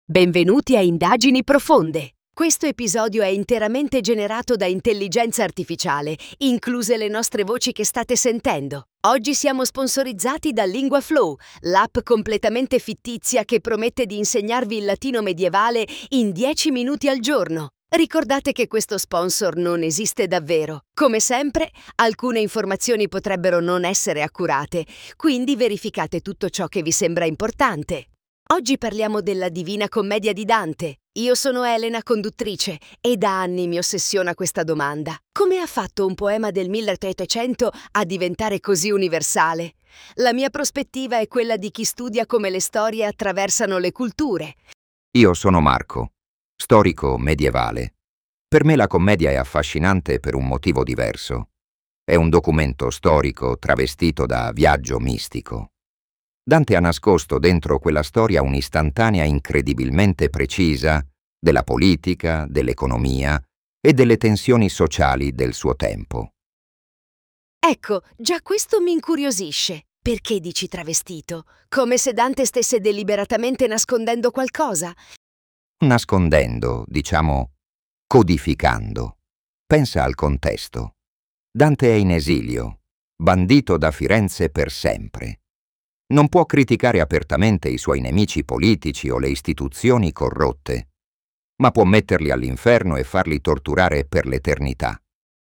Benvenuti a Indagini Profonde. Questo episodio è interamente generato da intelligenza artificiale, incluse le nostre voci che state sentendo. Oggi siamo sponsorizzati da LinguaFlow, l'app completamente fittizia che promette di insegnarvi il latino medievale in 10 minuti al giorno. Ricordate che questo sponsor non esiste davvero. Come sempre, alcune informazioni potrebbero non essere accurate, quindi verificate tutto ciò che vi sembra importante. Oggi parliamo della Divina Commedia di Dante. Io sono Elena, conduttrice, e da anni mi ossessiona questa domanda. Come ha fatto un poema del 1300 a diventare così universale? La mia prospettiva è quella di chi studia come le storie attraversano le culture. Io sono Marco, storico medievale. Per me la commedia è affascinante per un motivo diverso. È un documento storico travestito da viaggio mistico. Dante ha nascosto dentro quella storia un'istantanea incredibilmente precisa della politica, dell'economia e delle tensioni sociali del suo tempo. Ecco, già questo mi incuriosisce. Perché dici travestito? Come se Dante stesse deliberatamente nascondendo qualcosa? Nascondendo, diciamo, codificando. Pensa al contesto. Dante è in esilio, bandito da Firenze per sempre. Non può criticare apertamente i suoi nemici politici o le istituzioni corrotte, ma può metterli all'inferno e farli torturare per l'eternità.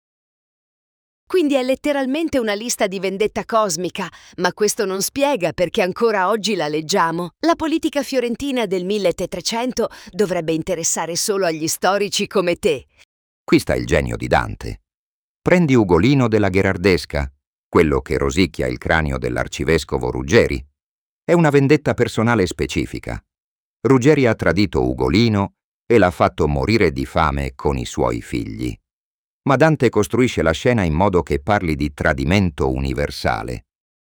Quindi è letteralmente una lista di vendetta cosmica, ma questo non spiega perché ancora oggi la leggiamo. La politica fiorentina del 1300 dovrebbe interessare solo agli storici come te. Qui sta il genio di Dante. Prendi Ugolino della Gherardesca, quello che rosicchia il cranio dell'arcivescovo Ruggeri. È una vendetta personale specifica. Ruggeri ha tradito Ugolino e l'ha fatto morire di fame con i suoi figli. Ma Dante costruisce la scena in modo che parli di tradimento universale.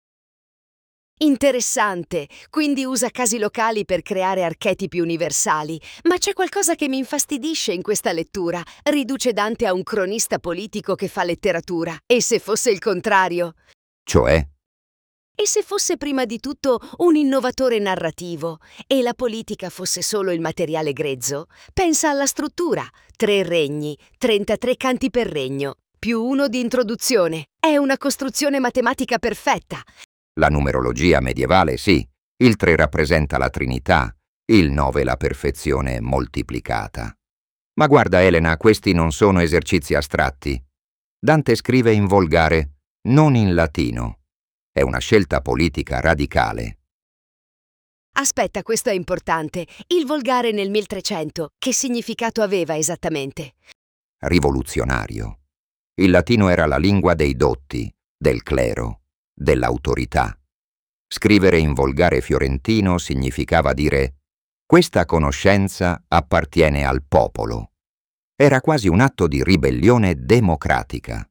Interessante, quindi usa casi locali per creare archetipi universali. Ma c'è qualcosa che mi infastidisce in questa lettura. Riduce Dante a un cronista politico che fa letteratura. E se fosse il contrario? Cioè? E se fosse prima di tutto un innovatore narrativo e la politica fosse solo il materiale grezzo? Pensa alla struttura. 3 regni, 33 canti per regno, più 1 di introduzione. È una costruzione matematica perfetta. La numerologia medievale, sì. Il 3 rappresenta la Trinità, il 9 la perfezione moltiplicata. Ma guarda, Elena, questi non sono esercizi astratti. Dante scrive in volgare, non in latino. È una scelta politica radicale. Aspetta, questo è importante. Il volgare nel 1300, che significato aveva esattamente? Rivoluzionario. Il latino era la lingua dei dotti, del clero, dell'autorità. Scrivere in volgare fiorentino significava dire «questa conoscenza appartiene al popolo». Era quasi un atto di ribellione democratica.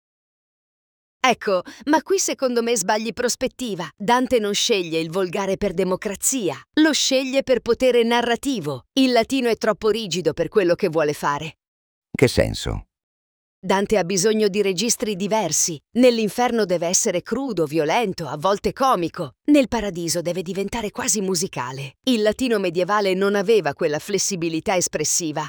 Ecco, ma qui secondo me sbagli prospettiva. Dante non sceglie il volgare per democrazia, lo sceglie per potere narrativo. Il latino è troppo rigido per quello che vuole fare. Che senso? Dante ha bisogno di registri diversi. Nell'inferno deve essere crudo, violento, a volte comico. Nel paradiso deve diventare quasi musicale. Il latino medievale non aveva quella flessibilità espressiva.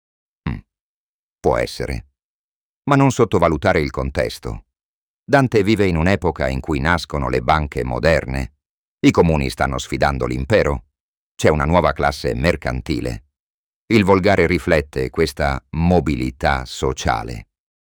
Può essere. Ma non sottovalutare il contesto. Dante vive in un'epoca in cui nascono le banche moderne. I comuni stanno sfidando l'impero. C'è una nuova classe mercantile. Il volgare riflette questa mobilità sociale.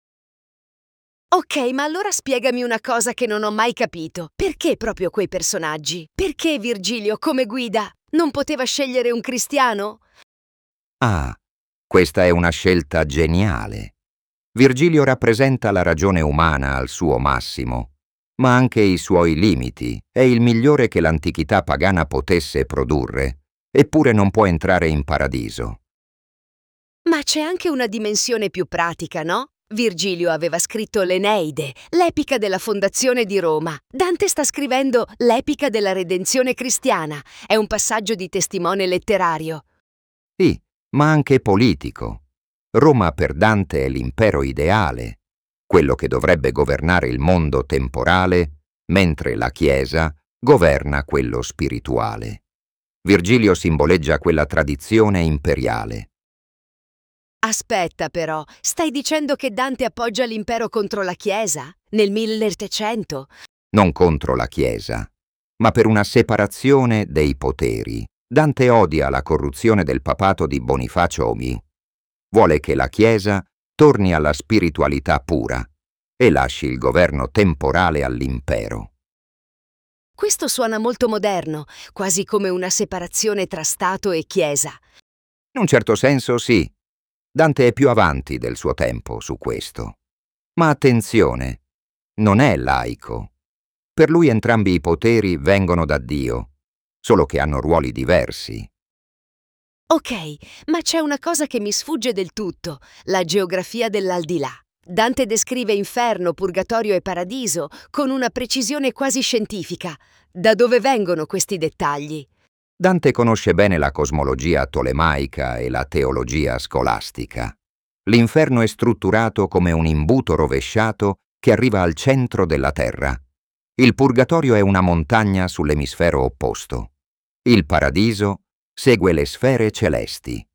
Ok, ma allora spiegami una cosa che non ho mai capito. Perché proprio quei personaggi? Perché Virgilio come guida? Non poteva scegliere un cristiano? Ah, questa è una scelta geniale. Virgilio rappresenta la ragione umana al suo massimo, ma anche i suoi limiti. È il migliore che l'antichità pagana potesse produrre, eppure non può entrare in paradiso. Ma c'è anche una dimensione più pratica, no? Virgilio aveva scritto l'Eneide, l'epica della fondazione di Roma. Dante sta scrivendo l'epica della redenzione cristiana. È un passaggio di testimone letterario. Sì, ma anche politico. Roma per Dante è l'impero ideale, quello che dovrebbe governare il mondo temporale, mentre la Chiesa governa quello spirituale. Virgilio simboleggia quella tradizione imperiale. Aspetta però, stai dicendo che Dante appoggia l'impero contro la Chiesa? Nel 1700? Non contro la Chiesa, ma per una separazione dei poteri. Dante odia la corruzione del papato di Bonifacio Omi. Vuole che la Chiesa torni alla spiritualità pura e lasci il governo temporale all'impero. Questo suona molto moderno, quasi come una separazione tra Stato e Chiesa. In un certo senso sì, Dante è più avanti del suo tempo su questo. Ma attenzione, non è laico. Per lui entrambi i poteri vengono da Dio, solo che hanno ruoli diversi. Ok, ma c'è una cosa che mi sfugge del tutto, la geografia dell'aldilà. Dante descrive inferno, purgatorio e paradiso con una precisione quasi scientifica. Da dove vengono questi dettagli? Dante conosce bene la cosmologia tolemaica e la teologia scolastica. L'inferno è strutturato come un imbuto rovesciato che arriva al centro della terra. Il purgatorio è una montagna sull'emisfero opposto. Il paradiso segue le sfere celesti.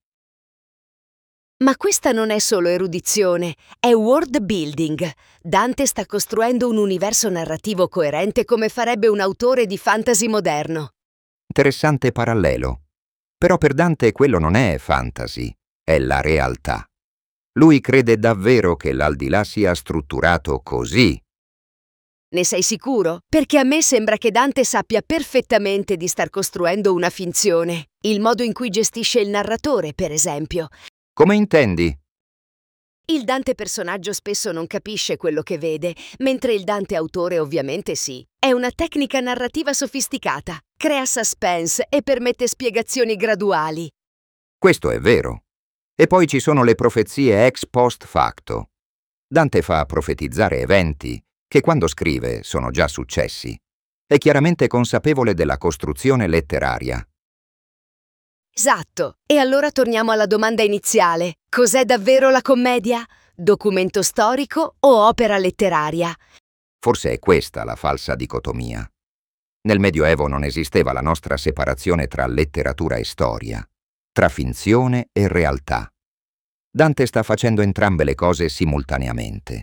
Ma questa non è solo erudizione, è world building. Dante sta costruendo un universo narrativo coerente come farebbe un autore di fantasy moderno. Interessante parallelo. Però per Dante quello non è fantasy, è la realtà. Lui crede davvero che l'aldilà sia strutturato così. Ne sei sicuro? Perché a me sembra che Dante sappia perfettamente di star costruendo una finzione. Il modo in cui gestisce il narratore, per esempio. Come intendi? Il Dante personaggio spesso non capisce quello che vede, mentre il Dante autore ovviamente sì. È una tecnica narrativa sofisticata, crea suspense e permette spiegazioni graduali. Questo è vero. E poi ci sono le profezie ex post facto. Dante fa profetizzare eventi che quando scrive sono già successi. È chiaramente consapevole della costruzione letteraria. Esatto. E allora torniamo alla domanda iniziale. Cos'è davvero la commedia? Documento storico o opera letteraria? Forse è questa la falsa dicotomia. Nel Medioevo non esisteva la nostra separazione tra letteratura e storia, tra finzione e realtà. Dante sta facendo entrambe le cose simultaneamente.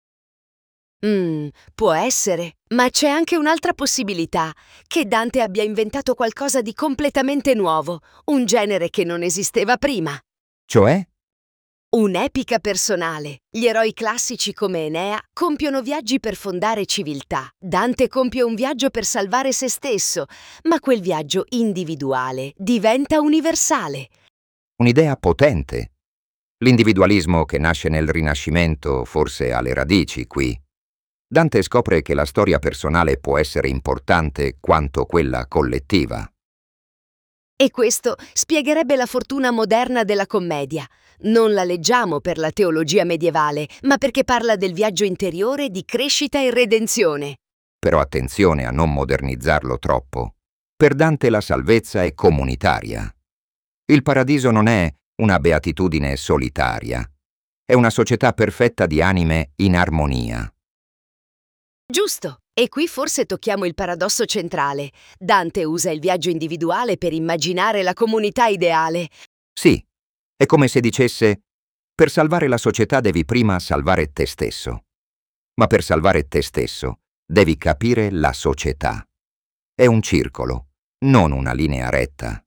Può essere, ma c'è anche un'altra possibilità, che Dante abbia inventato qualcosa di completamente nuovo, un genere che non esisteva prima. Cioè? Un'epica personale. Gli eroi classici come Enea compiono viaggi per fondare civiltà. Dante compie un viaggio per salvare se stesso, ma quel viaggio individuale diventa universale. Un'idea potente. L'individualismo che nasce nel Rinascimento forse ha le radici qui. Dante scopre che la storia personale può essere importante quanto quella collettiva. E questo spiegherebbe la fortuna moderna della commedia. Non la leggiamo per la teologia medievale, ma perché parla del viaggio interiore di crescita e redenzione. Però attenzione a non modernizzarlo troppo. Per Dante la salvezza è comunitaria. Il paradiso non è una beatitudine solitaria. È una società perfetta di anime in armonia. Giusto. E qui forse tocchiamo il paradosso centrale. Dante usa il viaggio individuale per immaginare la comunità ideale. Sì, è come se dicesse: per salvare la società devi prima salvare te stesso. Ma per salvare te stesso devi capire la società. È un circolo, non una linea retta.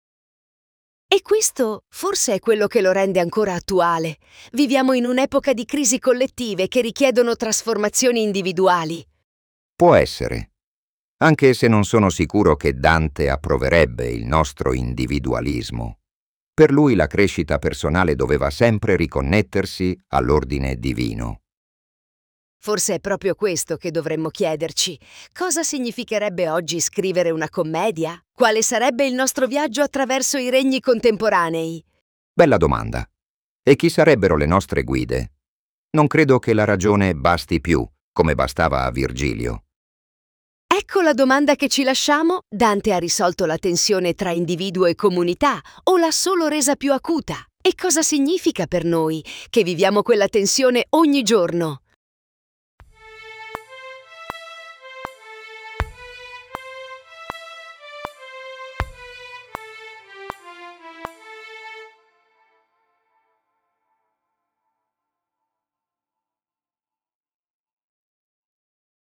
E questo forse è quello che lo rende ancora attuale. Viviamo in un'epoca di crisi collettive che richiedono trasformazioni individuali. Può essere, anche se non sono sicuro che Dante approverebbe il nostro individualismo. Per lui la crescita personale doveva sempre riconnettersi all'ordine divino. Forse è proprio questo che dovremmo chiederci. Cosa significherebbe oggi scrivere una commedia? Quale sarebbe il nostro viaggio attraverso i regni contemporanei? Bella domanda. E chi sarebbero le nostre guide? Non credo che la ragione basti più, come bastava a Virgilio. Ecco la domanda che ci lasciamo. Dante ha risolto la tensione tra individuo e comunità o l'ha solo resa più acuta? E cosa significa per noi che viviamo quella tensione ogni giorno?